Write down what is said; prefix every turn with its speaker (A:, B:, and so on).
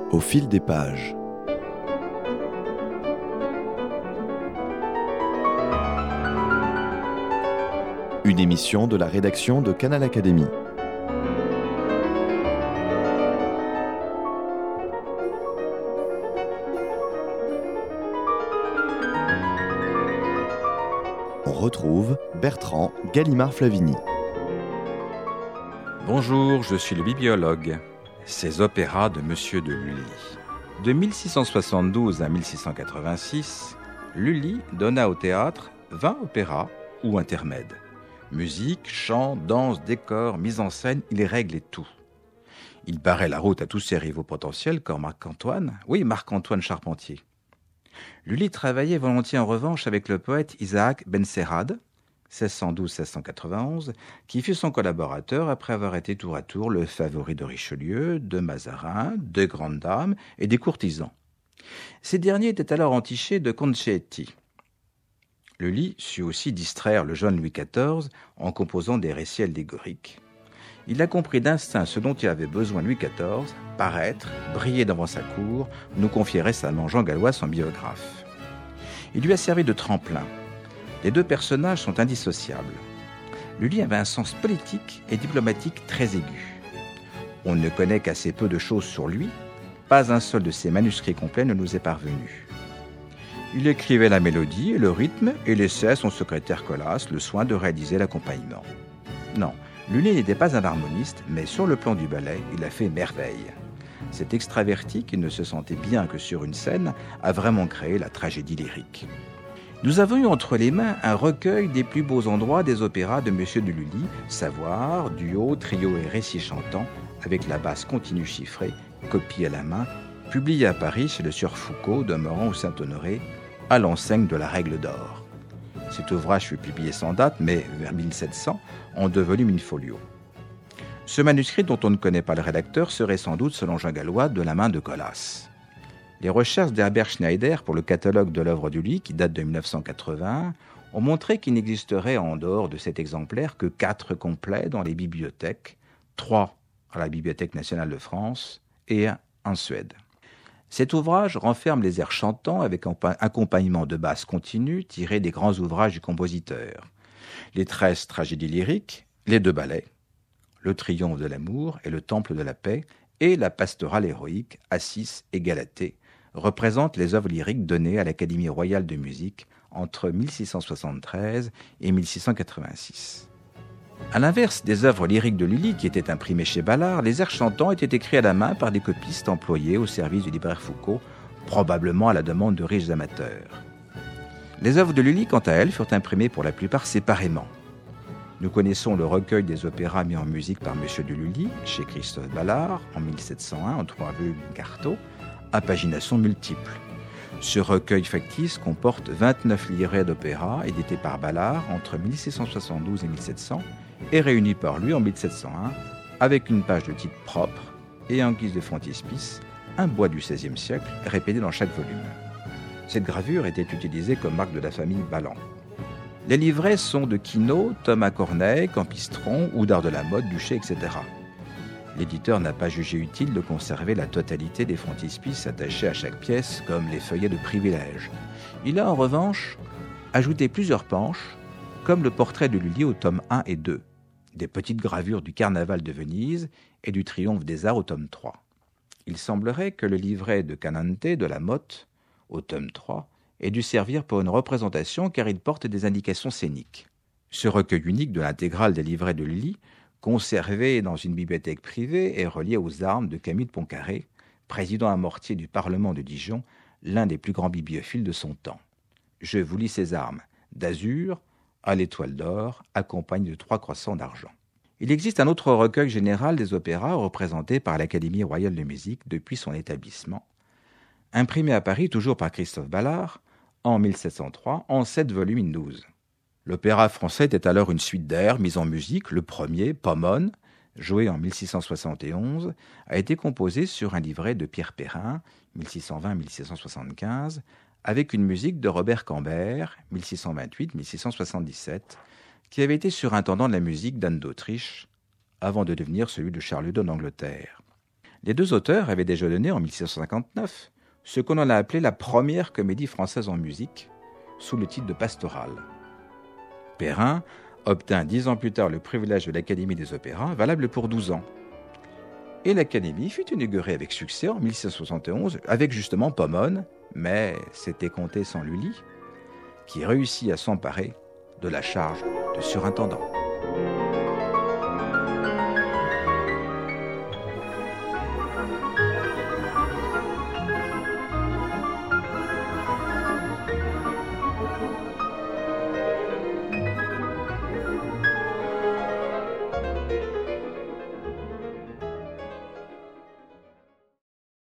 A: Au fil des pages. Une émission de la rédaction de Canal Académie. On retrouve Bertrand Gallimard-Flavigny.
B: Bonjour, je suis le bibliologue. Ces opéras de Monsieur de Lully. De 1672 à 1686, Lully donna au théâtre 20 opéras ou intermèdes. Musique, chant, danse, décor, mise en scène, il réglait tout. Il barrait la route à tous ses rivaux potentiels comme Marc-Antoine Charpentier. Lully travaillait volontiers en revanche avec le poète Isaac Benserade, 1612-1691, qui fut son collaborateur après avoir été tour à tour le favori de Richelieu, de Mazarin, de grandes dames et des courtisans. Ces derniers étaient alors entichés de concetti. Lully sut aussi distraire le jeune Louis XIV en composant des récits allégoriques. Il a compris d'instinct ce dont il avait besoin Louis XIV, paraître, briller devant sa cour, nous confiait récemment Jean Gallois, son biographe. Il lui a servi de tremplin. Les deux personnages sont indissociables. Lully avait un sens politique et diplomatique très aigu. On ne connaît qu'assez peu de choses sur lui, pas un seul de ses manuscrits complets ne nous est parvenu. Il écrivait la mélodie et le rythme et laissait à son secrétaire Colas le soin de réaliser l'accompagnement. Non, Lully n'était pas un harmoniste, mais sur le plan du ballet, il a fait merveille. Cet extraverti qui ne se sentait bien que sur une scène a vraiment créé la tragédie lyrique. Nous avons eu entre les mains un recueil des plus beaux endroits des opéras de Monsieur de Lully, savoir, duo, trio et récits chantants, avec la basse continue chiffrée, copie à la main, publié à Paris chez le sieur Foucault, Demorand ou Saint-Honoré, à l'enseigne de la Règle d'or. Cet ouvrage fut publié sans date, mais vers 1700, en 2 volumes in-folio. Ce manuscrit, dont on ne connaît pas le rédacteur, serait sans doute, selon Jean Gallois, de la main de Colas. Les recherches d'Herbert Schneider pour le catalogue de l'œuvre du Lully, qui date de 1980, ont montré qu'il n'existerait en dehors de cet exemplaire que 4 complets dans les bibliothèques, 3 à la Bibliothèque nationale de France et 1 en Suède. Cet ouvrage renferme les airs chantants avec accompagnement de basse continue tirés des grands ouvrages du compositeur, les 13 tragédies lyriques, les 2 ballets, le Triomphe de l'amour et le Temple de la paix, et la pastorale héroïque, Assis et Galatée, représentent les œuvres lyriques données à l'Académie royale de musique entre 1673 et 1686. À l'inverse des œuvres lyriques de Lully qui étaient imprimées chez Ballard, les airs chantants étaient écrits à la main par des copistes employés au service du libraire Foucault, probablement à la demande de riches amateurs. Les œuvres de Lully, quant à elles, furent imprimées pour la plupart séparément. Nous connaissons le recueil des opéras mis en musique par Monsieur de Lully, chez Christophe Ballard, en 1701, en 3 volumes quarto, à pagination multiple. Ce recueil factice comporte 29 livrets d'opéras édités par Ballard entre 1672 et 1700 et réunis par lui en 1701, avec une page de titre propre et en guise de frontispice, un bois du XVIe siècle répété dans chaque volume. Cette gravure était utilisée comme marque de la famille Balland. Les livrets sont de Quinault, Thomas Corneille, Campistron, Oudard de la Motte, Duché, etc. L'éditeur n'a pas jugé utile de conserver la totalité des frontispices attachés à chaque pièce, comme les feuillets de privilège. Il a en revanche ajouté plusieurs planches, comme le portrait de Lully au tome 1 et 2, des petites gravures du Carnaval de Venise et du Triomphe des Arts au tome 3. Il semblerait que le livret de Canante de la Motte, au tome 3, ait dû servir pour une représentation car il porte des indications scéniques. Ce recueil unique de l'intégrale des livrets de Lully, conservé dans une bibliothèque privée et relié aux armes de Camille de Pontcarré, président à mortier du Parlement de Dijon, l'un des plus grands bibliophiles de son temps. Je vous lis ces armes, d'azur, à l'étoile d'or, accompagné de 3 croissants d'argent. Il existe un autre recueil général des opéras représenté par l'Académie royale de musique depuis son établissement, imprimé à Paris toujours par Christophe Ballard, en 1703, en 7 volumes in 12. L'opéra français était alors une suite d'airs mis en musique. Le premier, Pomone, joué en 1671, a été composé sur un livret de Pierre Perrin, 1620-1675, avec une musique de Robert Cambert, 1628-1677, qui avait été surintendant de la musique d'Anne d'Autriche, avant de devenir celui de Charles II d'Angleterre. Les deux auteurs avaient déjà donné en 1659 ce qu'on en a appelé la première comédie française en musique, sous le titre de Pastoral. Perrin obtint 10 ans plus tard le privilège de l'Académie des Opéras, valable pour 12 ans. Et l'Académie fut inaugurée avec succès en 1671 avec justement Pomone, mais c'était compté sans Lully, qui réussit à s'emparer de la charge de surintendant.